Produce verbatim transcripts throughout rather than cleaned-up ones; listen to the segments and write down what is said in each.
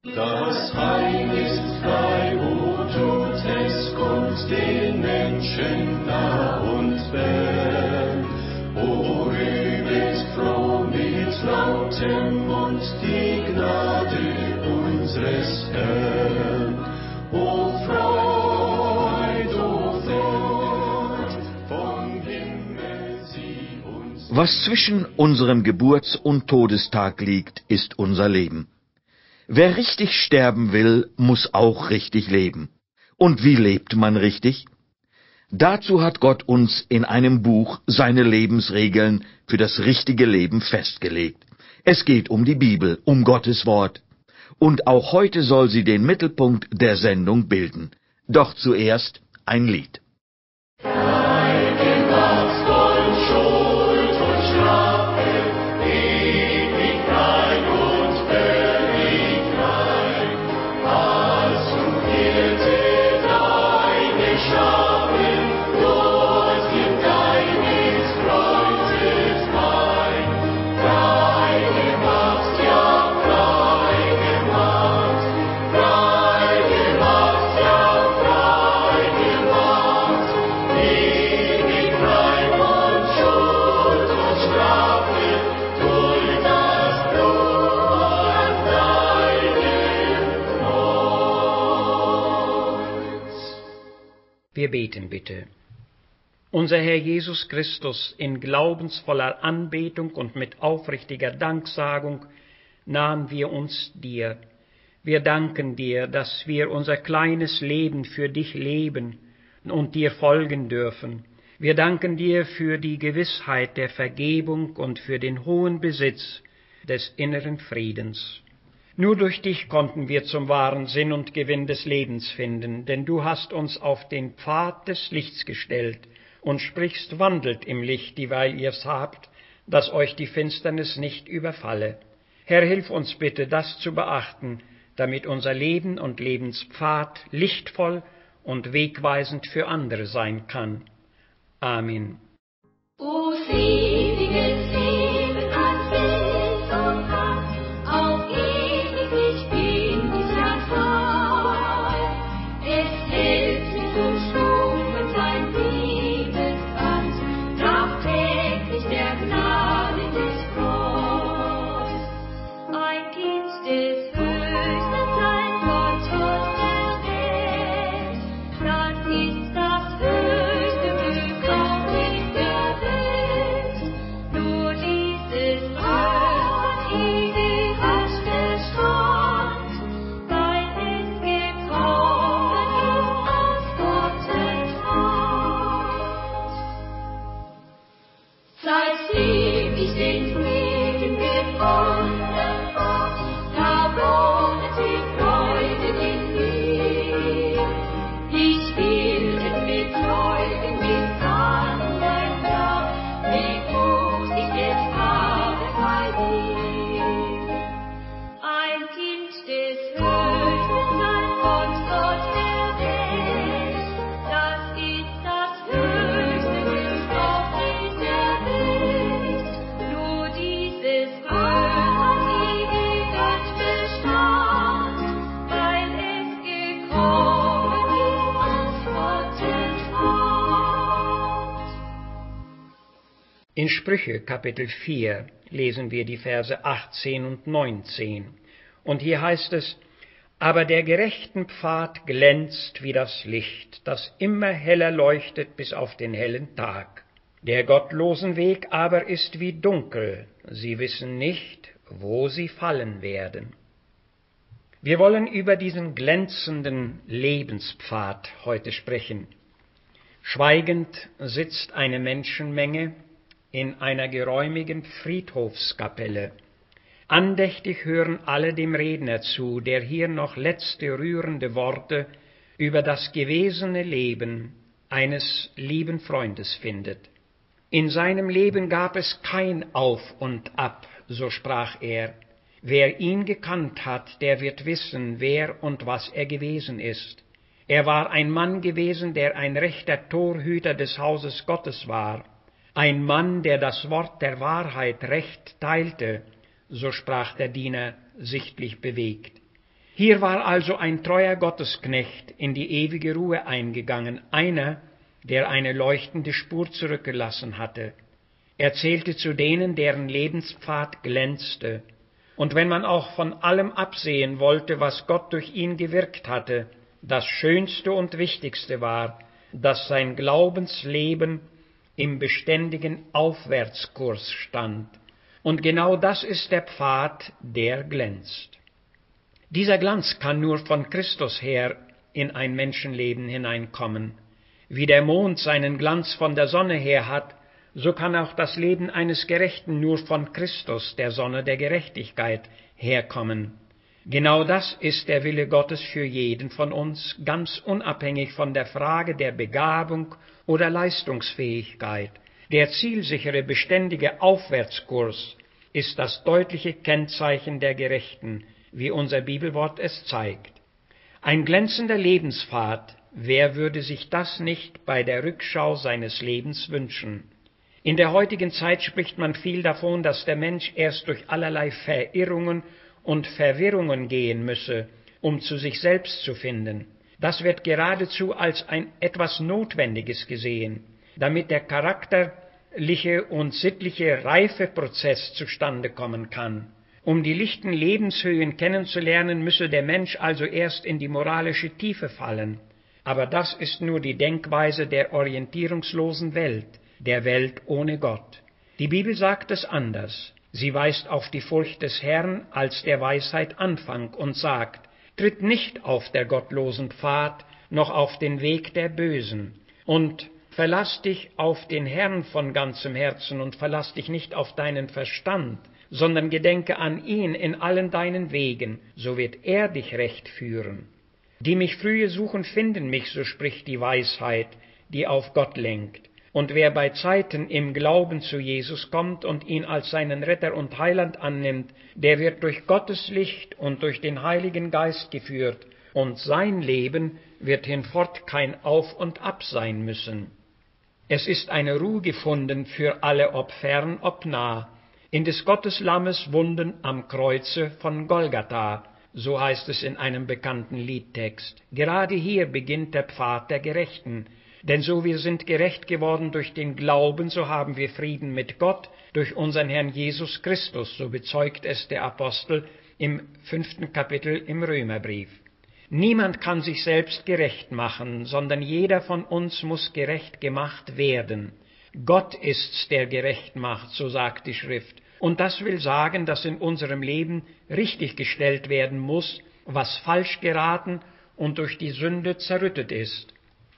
Das Heil ist frei, o tut es kund den Menschen nah und fern. O rühmet froh mit lautem Mund die Gnade unseres Herrn. O Freud, o Freud, vom Himmel sie uns. Was zwischen unserem Geburts- und Todestag liegt, ist unser Leben. Wer richtig sterben will, muss auch richtig leben. Und wie lebt man richtig? Dazu hat Gott uns in einem Buch seine Lebensregeln für das richtige Leben festgelegt. Es geht um die Bibel, um Gottes Wort. Und auch heute soll sie den Mittelpunkt der Sendung bilden. Doch zuerst ein Lied. Wir beten bitte. Unser Herr Jesus Christus, in glaubensvoller Anbetung und mit aufrichtiger Danksagung nahen wir uns dir. Wir danken dir, dass wir unser kleines Leben für dich leben und dir folgen dürfen. Wir danken dir für die Gewissheit der Vergebung und für den hohen Besitz des inneren Friedens. Nur durch dich konnten wir zum wahren Sinn und Gewinn des Lebens finden, denn du hast uns auf den Pfad des Lichts gestellt und sprichst, wandelt im Licht, dieweil ihr's habt, dass euch die Finsternis nicht überfalle. Herr, hilf uns bitte, das zu beachten, damit unser Leben und Lebenspfad lichtvoll und wegweisend für andere sein kann. Amen. O seeliges Leben an Welt und Macht, auf ewig bin ich ja treu. Es hält sich umschlungen sein Liebesband, tagtäglich der Gnade des Freud. Ein Kind des Höchsten sein Gott aus der Welt, das ist das höchste Glück auf dieser Welt. Nur dieses Glück ewig hat Bestand, weil es gekommen ist aus Gottes Hand. Seitdem ich den Frieden gefunden hab, da wohnet die Freude in mir. Ich will es mit Freuden bis aneinander, wie gut ich es habe bei dir. Ein Kind des Höchsten, sein Gott, Gott der Welt, das ist das höchste Glück auf dieser Welt. Nur dieses Glück hat ewig hat Bestand, weil es gekommen ist aus Gottes Hand. In Sprüche Kapitel vier lesen wir die Verse achtzehn und neunzehn. Und hier heißt es: Aber der gerechten Pfad glänzt wie das Licht, das immer heller leuchtet bis auf den hellen Tag. Der gottlosen Weg aber ist wie dunkel, sie wissen nicht, wo sie fallen werden. Wir wollen über diesen glänzenden Lebenspfad heute sprechen. Schweigend sitzt eine Menschenmenge in einer geräumigen Friedhofskapelle. Andächtig hören alle dem Redner zu, der hier noch letzte rührende Worte über das gewesene Leben eines lieben Freundes findet. In seinem Leben gab es kein Auf und Ab, so sprach er. Wer ihn gekannt hat, der wird wissen, wer und was er gewesen ist. Er war ein Mann gewesen, der ein rechter Torhüter des Hauses Gottes war, ein Mann, der das Wort der Wahrheit recht teilte, so sprach der Diener, sichtlich bewegt. Hier war also ein treuer Gottesknecht in die ewige Ruhe eingegangen, einer, der eine leuchtende Spur zurückgelassen hatte. Er zählte zu denen, deren Lebenspfad glänzte. Und wenn man auch von allem absehen wollte, was Gott durch ihn gewirkt hatte, das Schönste und Wichtigste war, dass sein Glaubensleben im beständigen Aufwärtskurs stand. Und genau das ist der Pfad, der glänzt. Dieser Glanz kann nur von Christus her in ein Menschenleben hineinkommen. Wie der Mond seinen Glanz von der Sonne her hat, so kann auch das Leben eines Gerechten nur von Christus, der Sonne der Gerechtigkeit, herkommen. Genau das ist der Wille Gottes für jeden von uns, ganz unabhängig von der Frage der Begabung oder Leistungsfähigkeit. Der zielsichere, beständige Aufwärtskurs ist das deutliche Kennzeichen der Gerechten, wie unser Bibelwort es zeigt. Ein glänzender Lebenspfad, wer würde sich das nicht bei der Rückschau seines Lebens wünschen? In der heutigen Zeit spricht man viel davon, dass der Mensch erst durch allerlei Verirrungen und Verwirrungen gehen müsse, um zu sich selbst zu finden. Das wird geradezu als ein etwas Notwendiges gesehen, damit der charakterliche und sittliche Reifeprozess zustande kommen kann. Um die lichten Lebenshöhen kennenzulernen, müsse der Mensch also erst in die moralische Tiefe fallen. Aber das ist nur die Denkweise der orientierungslosen Welt, der Welt ohne Gott. Die Bibel sagt es anders. Sie weist auf die Furcht des Herrn als der Weisheit Anfang und sagt, tritt nicht auf der gottlosen Pfad, noch auf den Weg der Bösen. Und verlass dich auf den Herrn von ganzem Herzen und verlass dich nicht auf deinen Verstand, sondern gedenke an ihn in allen deinen Wegen, so wird er dich recht führen. Die mich frühe suchen, finden mich, so spricht die Weisheit, die auf Gott lenkt. Und wer bei Zeiten im Glauben zu Jesus kommt und ihn als seinen Retter und Heiland annimmt, der wird durch Gottes Licht und durch den Heiligen Geist geführt, und sein Leben wird hinfort kein Auf und Ab sein müssen. Es ist eine Ruhe gefunden für alle, ob fern, ob nah, in des Gottes Lammes Wunden am Kreuze von Golgatha, so heißt es in einem bekannten Liedtext. Gerade hier beginnt der Pfad der Gerechten, denn so wir sind gerecht geworden durch den Glauben, so haben wir Frieden mit Gott durch unseren Herrn Jesus Christus, so bezeugt es der Apostel im fünften Kapitel im Römerbrief. Niemand kann sich selbst gerecht machen, sondern jeder von uns muss gerecht gemacht werden. Gott ist's, der gerecht macht, so sagt die Schrift. Und das will sagen, dass in unserem Leben richtig gestellt werden muss, was falsch geraten und durch die Sünde zerrüttet ist.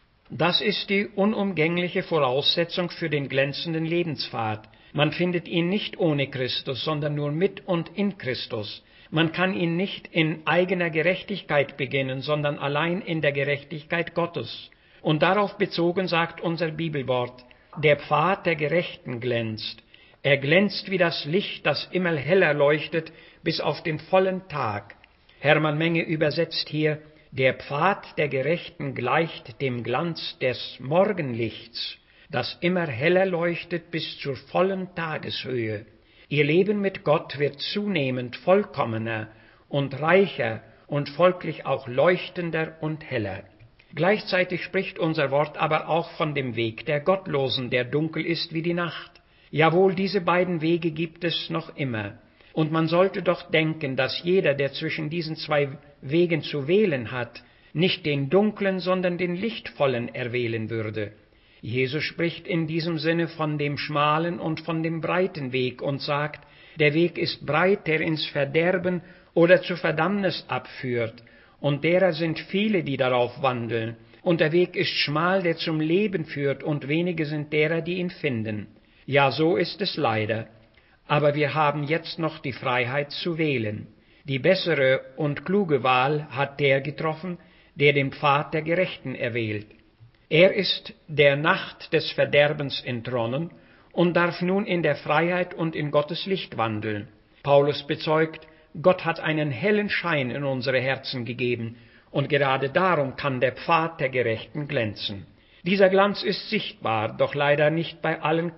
Das ist die unumgängliche Voraussetzung für den glänzenden Lebenspfad. Man findet ihn nicht ohne Christus, sondern nur mit und in Christus. Man kann ihn nicht in eigener Gerechtigkeit beginnen, sondern allein in der Gerechtigkeit Gottes. Und darauf bezogen sagt unser Bibelwort, der Pfad der Gerechten glänzt. Er glänzt wie das Licht, das immer heller leuchtet, bis auf den vollen Tag. Hermann Menge übersetzt hier, der Pfad der Gerechten gleicht dem Glanz des Morgenlichts, das immer heller leuchtet bis zur vollen Tageshöhe. Ihr Leben mit Gott wird zunehmend vollkommener und reicher und folglich auch leuchtender und heller. Gleichzeitig spricht unser Wort aber auch von dem Weg der Gottlosen, der dunkel ist wie die Nacht. Jawohl, diese beiden Wege gibt es noch immer. Und man sollte doch denken, dass jeder, der zwischen diesen zwei Wegen zu wählen hat, nicht den dunklen, sondern den lichtvollen erwählen würde. Jesus spricht in diesem Sinne von dem schmalen und von dem breiten Weg und sagt, der Weg ist breit, der ins Verderben oder zur Verdammnis abführt, und derer sind viele, die darauf wandeln, und der Weg ist schmal, der zum Leben führt, und wenige sind derer, die ihn finden. Ja, so ist es leider. Aber wir haben jetzt noch die Freiheit zu wählen. Die bessere und kluge Wahl hat der getroffen, der den Pfad der Gerechten erwählt. Er ist der Nacht des Verderbens entronnen und darf nun in der Freiheit und in Gottes Licht wandeln. Paulus bezeugt, Gott hat einen hellen Schein in unsere Herzen gegeben, und gerade darum kann der Pfad der Gerechten glänzen. Dieser Glanz ist sichtbar, doch leider nicht bei allen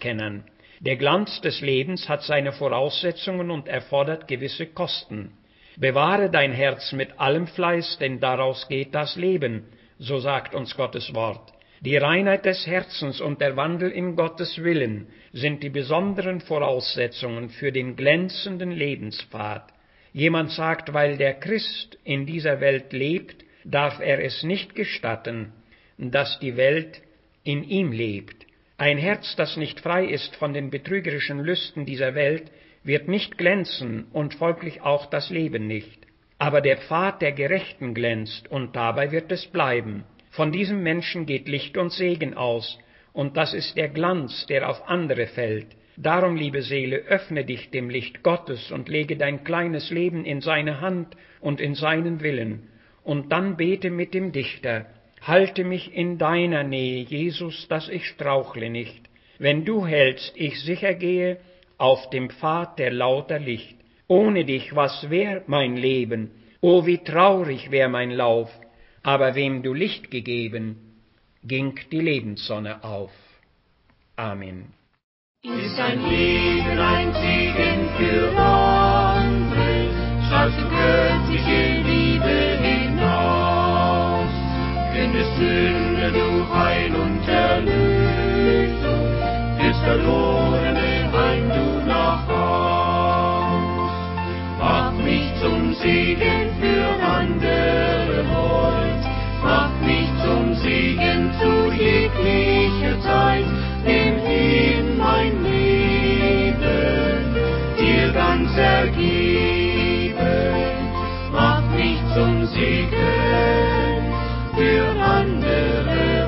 Glaubensbekennern. Der Glanz des Lebens hat seine Voraussetzungen und erfordert gewisse Kosten. Bewahre dein Herz mit allem Fleiß, denn daraus geht das Leben, so sagt uns Gottes Wort. Die Reinheit des Herzens und der Wandel in Gottes Willen sind die besonderen Voraussetzungen für den glänzenden Lebenspfad. Jemand sagt, weil der Christ in dieser Welt lebt, darf er es nicht gestatten, dass die Welt in ihm lebt. Ein Herz, das nicht frei ist von den betrügerischen Lüsten dieser Welt, wird nicht glänzen und folglich auch das Leben nicht. Aber der Pfad der Gerechten glänzt, und dabei wird es bleiben. Von diesem Menschen geht Licht und Segen aus, und das ist der Glanz, der auf andere fällt. Darum, liebe Seele, öffne dich dem Licht Gottes und lege dein kleines Leben in seine Hand und in seinen Willen. Und dann bete mit dem Dichter: Halte mich in deiner Nähe, Jesus, dass ich strauchle nicht. Wenn du hältst, ich sicher gehe auf dem Pfad der lauter Licht. Ohne dich, was wär mein Leben? O, wie traurig wär mein Lauf! Aber wem du Licht gegeben, ging die Lebenssonne auf. Amen. Ist ein Leben ein Segen für andere, strahlst du göttliche Liebe hinaus, findest Sünde du Heil und Erlösung, führst Verlorene heim du nach Haus. Mach mich zum Segen für andere Welt, mach mich zum Segen zu jeglicher Zeit, nimm hin mein Leben, dir ganz ergeben, mach mich zum Segen für andere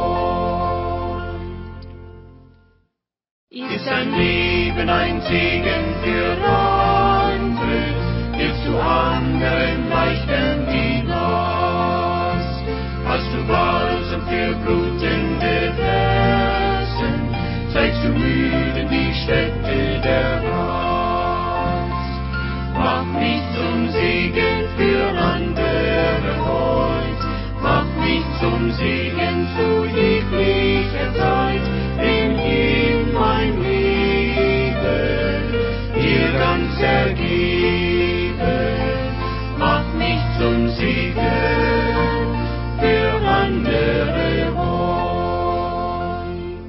Welt. Ist dein Leben ein Segen für andere, hilfst du anderen leichten die Last, hast du Balsam für blutende Herzen, zeigst du müden die Stätte der Rast. Mach mich zum Segen für andere heute, mach mich zum Segen zu jeglicher Zeit, nimm hin mein Leben, dir ganz ergeben, mach mich zum Segen für andere heute.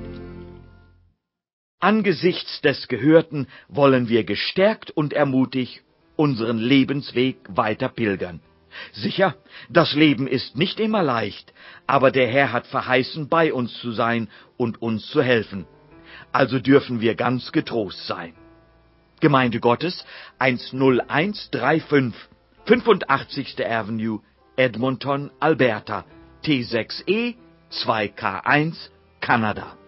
Angesichts des Gehörten wollen wir gestärkt und ermutigt unseren Lebensweg weiter pilgern. Sicher, das Leben ist nicht immer leicht, aber der Herr hat verheißen, bei uns zu sein und uns zu helfen. Also dürfen wir ganz getrost sein. Gemeinde Gottes, eins null eins drei fünf, fünfundachtzigste Avenue, Edmonton, Alberta, T sechs E zwei K eins, Kanada.